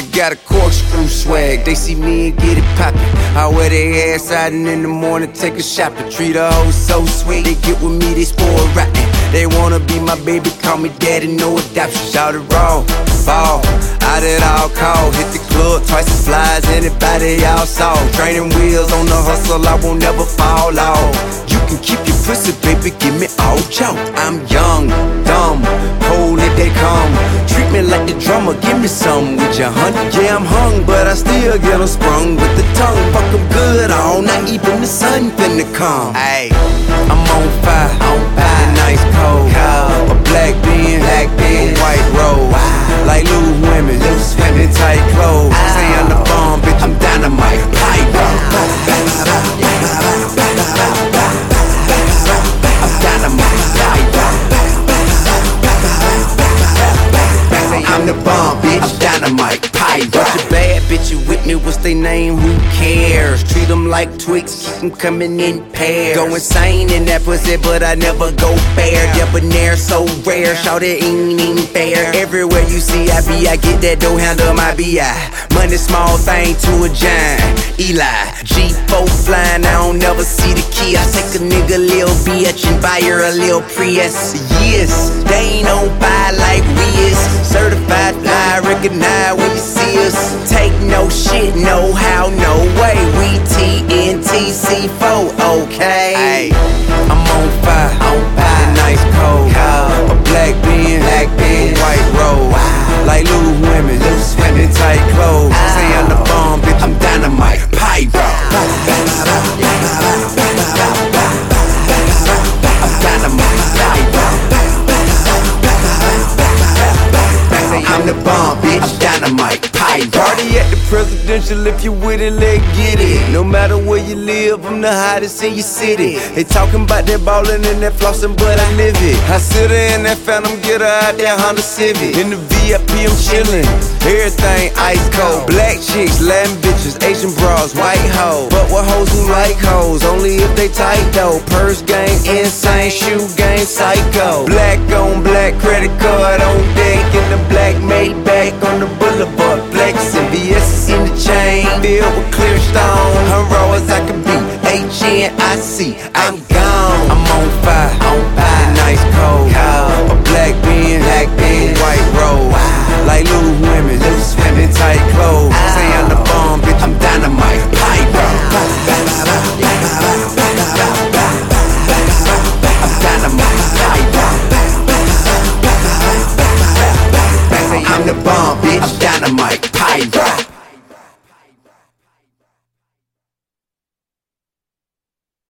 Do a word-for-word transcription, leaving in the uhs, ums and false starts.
I got a corkscrew swag, they see me and get it poppin'. I wear their ass out and in the morning take a shopping. Treat a hoe so sweet, they get with me, they spoil rotten. They wanna be my baby, call me daddy, no adoption. Shout it raw, ball, out at all call. Hit the club twice as fly as anybody y'all saw. Training wheels on the hustle, I won't never fall off. You can keep your pussy, baby, give me all chow. I'm young, dumb, cold if they come. Treat me like the drummer, give me some with your honey. Yeah, I'm hung, but I still get them sprung with the tongue. Fuck them good all night, even the sun finna come. Ayy, I'm on fire, on fire. A nice cold, cold. A black bean, black bean, a white rose. Wow. Like loose women, loose women, tight clothes. Ow. Say I'm the bomb, bitch, I'm dynamite. Pyro. I'm the bomb, bitch, I'm dynamite, pyro. Bunch of bad bitches with me, what's they name, who cares? Treat them like Twix, keep them coming in pairs. Go insane in that pussy, but I never go fair. Debonair, so rare, shout it ain't even fair. Everywhere you see I be, I get that dough, handle my B I. Money small thing to a giant, Eli. G four flying, I don't never see the key. I take a nigga lil bitch and buy her a lil Prius. Yes, they ain't on fire like we is. Certified fly, recognize when you see us. Take no shit, no how, no way. We T N T C four, okay. Ay, I'm on fire, on fire. A nice cold, cold. A black bean, black bean, white rose. Wow. Like loose women, loose women, tight clothes. Ow. Say I'm the bomb, bitch, I'm dynamite, pyro. I'm dynamite, pyro. I'm the bomb, bitch, I'm dynamite, pyro. Party at the presidential, if you with it, let's get it. No matter where you live, I'm the hottest in your city. They talking about that ballin' and that flossin', but I live it. I sit her in that Phantom, get her out that Honda Civic. In the V I P, I'm chillin', everything ice cold. Black chicks, Latin bitches, Asian bras, white hoes. But with hoes who like hoes, only if they tight though. Purse game, insane, shoe game, psycho. Black on black, credit card on deck, in the black Maybach on the boulevard, flexin'. V S in the chain, filled with clear stone. I'm raw as I can be, H N I C, I'm gone. I'm on fire, on fire. A nice cold, cold. A black bean, black bean, white rose. Wow. Like loose women, loose women, tight clothes. Ow. Say I'm the bomb, bitch, I'm dynamite, pyro. I'm dynamite, pyro. I'm the bomb, bitch, I'm dynamite, pyro.